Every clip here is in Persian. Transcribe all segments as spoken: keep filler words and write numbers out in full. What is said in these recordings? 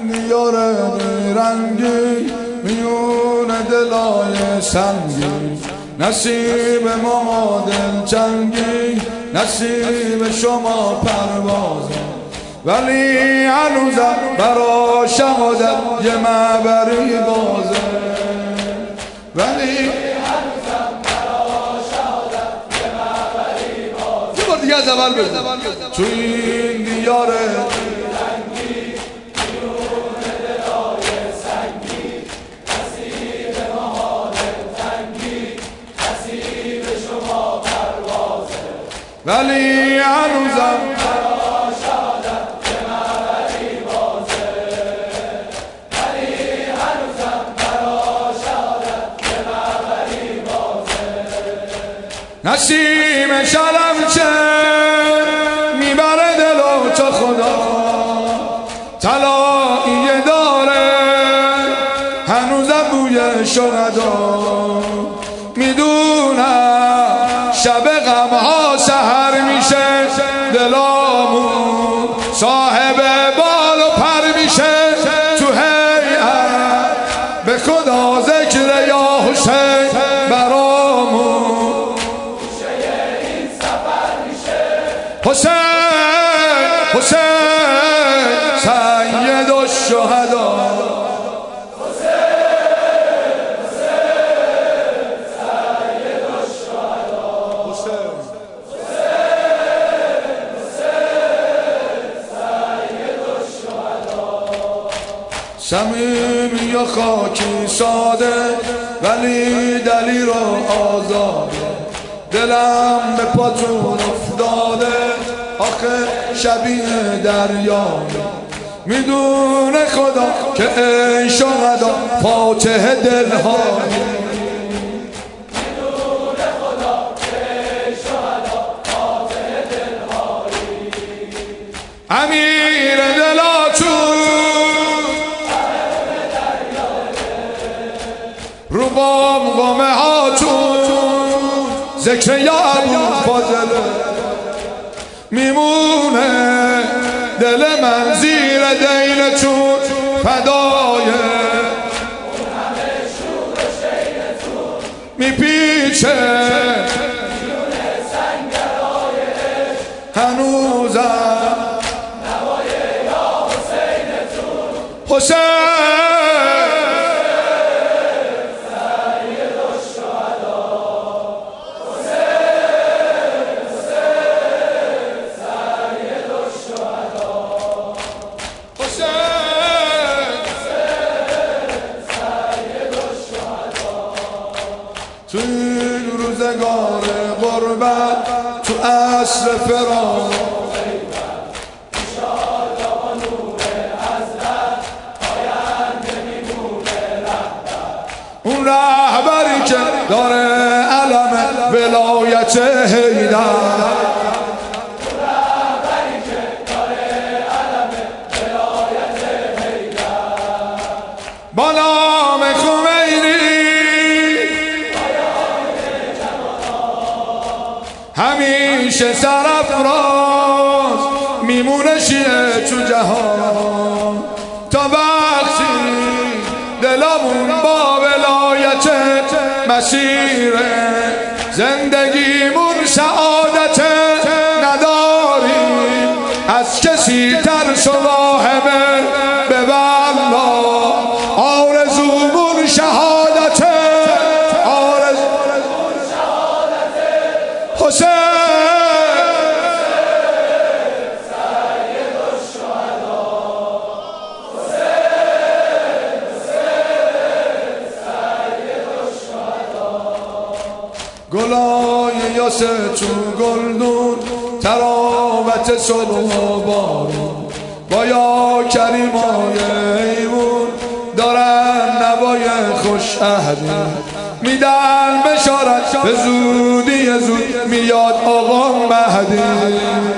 دیار رنگی میون دلای سنگی، نصیب ما دلچنگی، نصیب شما پروازه، ولی هنوزم برا شهادت یه معبری بازه، ولی هنوزم برا شهادت یه معبری بازه. یه بار دیگه از اول بزن. تو این دیار رنگی میون دلای سنگی، نصیب ما دلتنگی، نصیب شما پروازه، ولی هنوزم نسیم شلم چه میبره دلو چه خدا، طلاییه داره هنوزم بوی شهدا، میدونم شب غمها سحر میشه، دلامون صاحب بال و پر میشه، تو هیئت به خدا ذکر یا حسین برامون حسین حسین سید الشهدا، حسین حسین سید الشهدا، حسین حسین سید الشهدا. صمیمی و خاکی ساده ولی دلی رو آزاده، دلم به پاتون افتاده آخه شبیه دریا، میدونه خدا که ای شهدا فاتح دلهایی، میدونه خدا که ای شهدا فاتح دلهایی، امیر دلاتون رو بام قامه هاتون ذکر یا ابو فاضله، میمونه دل من زیر دینتون فدای اون همه شور و شیرتون، میپیچه میونه سنگرهای عشق هنوزم نوای یا حسینتون، حسین تو این روزگار غربت تو عصر فراق انشاءالله با نور حضرت آینده میمونه رهبر، اون رهبری که داره علم ولایت حیدر، با نام خمینی همیشه سرافراز میمونه شیعه تو جهان، تا وقتی دلمون با ولایت مسیر زندگیمون سعادت نداریم، از کسی ترس و واهمه به والله آرزومون شهادت، آرزومون شهادت حسین سید الشهدا، حسین حسین سید الشهدا. گلای یاسه چون گلدون تراوت صبح و بارون، با یا کریمای ایمون دارن نوای خوش عهدی، میدن بشارت به زودی زود میاد آقا مهدی، میدن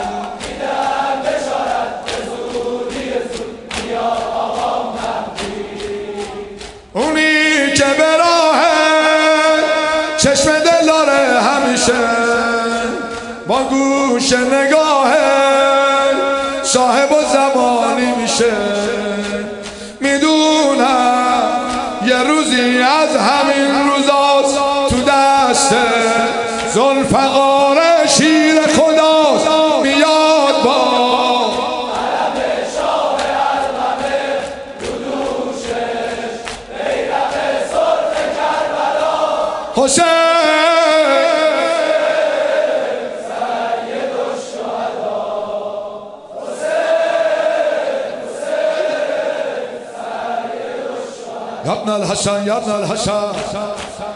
بشارت به زودی زود میاد آقا مهدی، اونی که به راه چشم دل داره همیشه، با گوش نگاه صاحب و زمانی میشه، شیر خداست میاد با علم شاه ارمنه رو دوشش بیرق سرخ کربلا حسین سید الشهدا یا ابن الحسن یا ابن الحسن